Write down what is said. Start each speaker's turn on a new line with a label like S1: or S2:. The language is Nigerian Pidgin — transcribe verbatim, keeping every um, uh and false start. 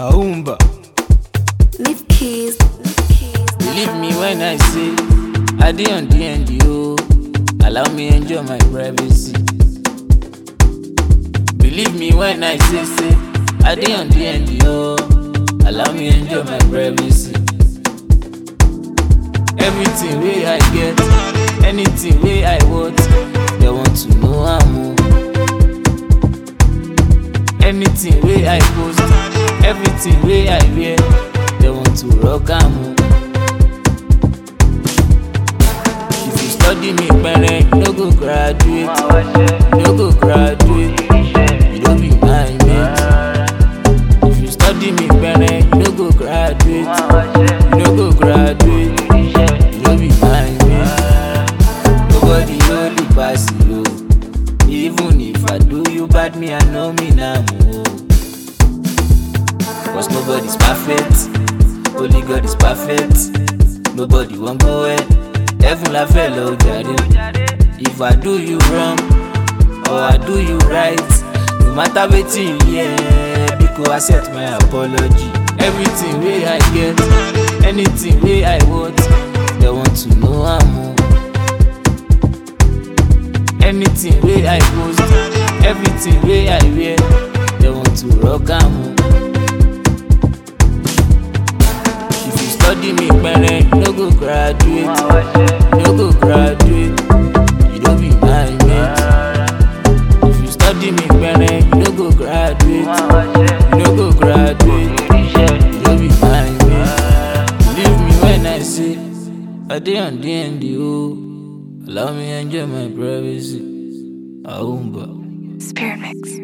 S1: Aumba.
S2: Leave keys.
S3: Believe me when I say I dey on the end, yo. Allow me enjoy my privacy. Believe me when I say say I dey on the end, yo. Allow me enjoy my privacy. Everything wey I get, anything wey I want, they want to know I'm on. Anything wey I post, everything wey I wear, they want to rock am on. If you study me, parent, you no go graduate. You no go graduate. You don't be my mate. If you study me, parent, you no go graduate. You no go graduate. You don't be my mate. Nobody only pass you. Even if I do you bad, me I know me now. Cause nobody's perfect. Only God is perfect. Nobody won't go ahead. Heaven la fellow jare. If I do you wrong or I do you right, no matter wetin you hear, because I accept my apology. Everything wey I get, anything wey I want, they want to know I'm on. Anything wey I post, everything wey I wear, they want to rock am on. If you study me, parent, you no go graduate. You no go graduate. You don't be my mate. If you study me, parent, you no go graduate. You no go graduate. You don't be my mate. Believe me when I say I dey on the end, yo. Allow me enjoy my privacy. Aumba.
S2: Spirit mix.